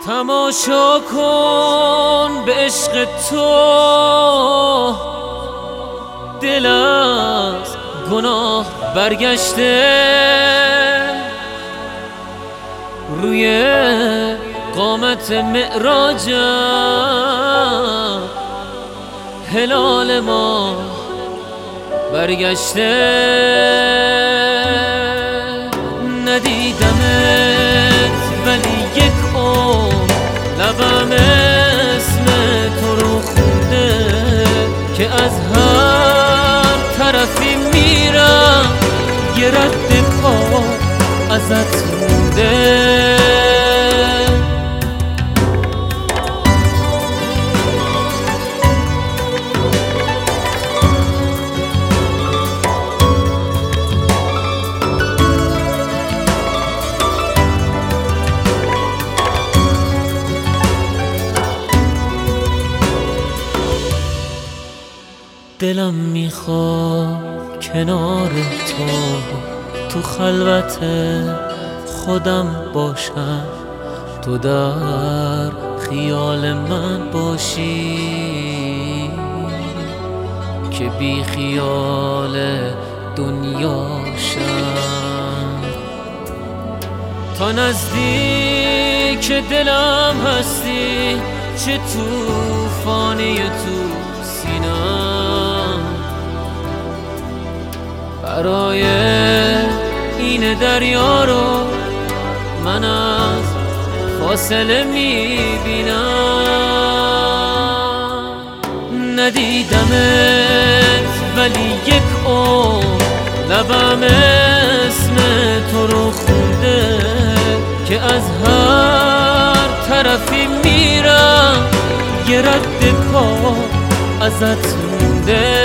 تماشا کن به عشق تو، دل از گناه برگشته، روی قامت معراجم هلال ما برگشته. ندیدمت ولی یک عمر لبم اسم تو رو خونده، که از هر طرفی میرم یه رد پا ازت مونده. دلم میخواد کنار تو خلوت خودم باشم، تو در خیال من باشی، که بی خیال دنیاشم. تا نزدیک دلم هستی، چه توفانی تو سینم، برای این دریا رو من از فاصله میبینم. ندیدمت ولی یک عمر لبم اسم تو رو خونده، که از هر طرفی میرم یه رد پا ازت مونده.